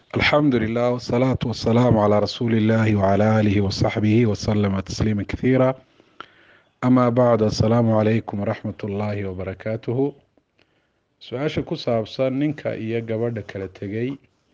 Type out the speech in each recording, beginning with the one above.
الحمد لله والصلاة والسلام على رسول الله وعلى آله وصحبه وسلم تسليما كثيرا. أما بعد، السلام عليكم ورحمة الله وبركاته. su-aasha ku saabsan ninka iyo gabadha kala tegay,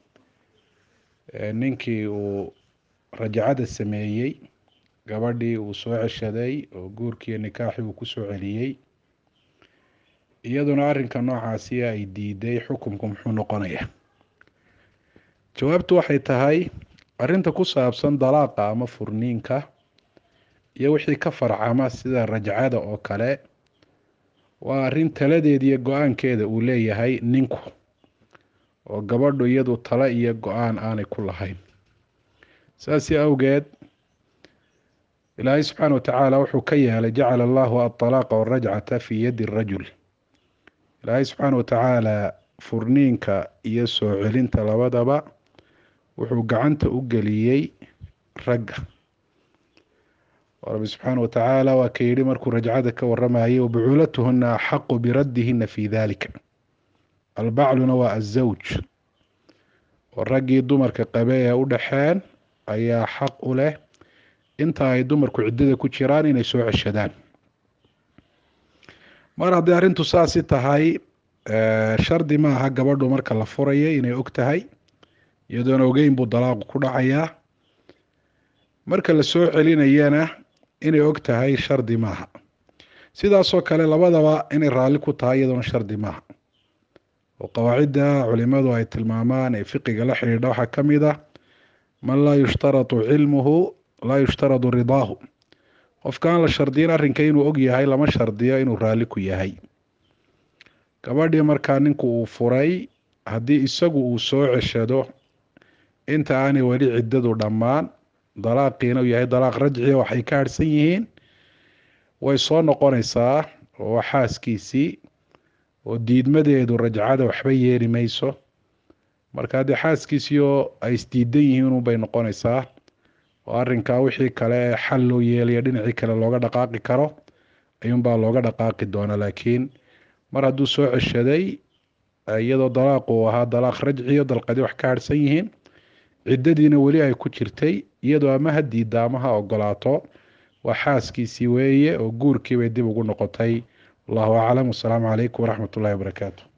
ninkii uu rajacada sameeyey, gabadhii uu soo ceshaday oo guurkiiyo nikaaxii uu ku soo celiyey, iyaduna arrinka noocaasi ay diiday, xukunku muxuu noqonayaa? jawaabtu waxay tahay, arrinta ku saabsan dalaaqa ama furniinka iyo wixii ka farcama sida rajcada oo kale, waa arrin taladeeda iyo go-aankeeda uu leeyahay ninku, oo gabadhu iyadu talo iyo go-aan aanay ku lahayn. saasi awgeed ilaahay subxaana watacaala wuxuu ka yeelay jacala allahu aطalaaqa warajcata fii yadi rajul. ilaahay subxaana watacaala furniinka iyo soo celinta labadaba wuxuu gacanta u geliyey ragga. rabbi subxaana watacaala waa ka yidhi markuu rajcada ka waramayay, wabucuulatuhuna axaqu biraddihina fii dalika. albacluna waa azawj, oo raggii dumarka qabe ee u dhaxeen ayaa xaq u leh inta ay dumarku ciddada ku jiraan inay soo ceshadaan. mar haddii arrintu saasi tahay, shardi maaha gabadhu marka la furaya inay og tahay, iyadoona ogeyn buu dalaaqu ku dhacayaa. marka la soo celinayana inay og tahay shardi maaha. sidaasoo kale labadaba inay raalli ku tahay iyadoona shardi maaha. oo qawaacidda culimadu ay tilmaamaan ee fiqiga la xidhiidha waxaa ka mid ah, man laa yushtaratu cilmuhu laa yushtaradu ridaahu. qofkaan la shardiyin arrinka inuu og yahay lama shardiyo inuu raalli ku yahay. gabadhii markaa ninku uu furay, haddii isagu uu soo ceshado inta aanay weli ciddadu dhammaan, dalaaqiina uu yahay dalaaq rajciya, waxay ka harhsan yihiin, way soo noqonaysaa oo waa xaaskiisii, oo diidmadeedu rajcada waxba yeeli mayso. marka haddii xaaskiisii oo ay isdiidan yihiin unbay noqonaysaa, oo arrinkaa wixii kale ee xal loo yeelaya dhinacii kale looga dhaqaaqi karo ayuunbaa looga dhaqaaqi doonaa. laakiin mar hadduu soo ceshaday iyadoo dalaaqu uu ahaa dalaaq rajciyo, dalqadi wax ka harhsan yihiin, ciddadiina weli ay ku jirtay, iyadoo ama ha diidda ama ha ogolaato, waa xaaskiisii weeye oo guurkii bay dib ugu noqotay. wallahu aclam. wasalaamu calaykum waraxmat ullahi wabarakaatu.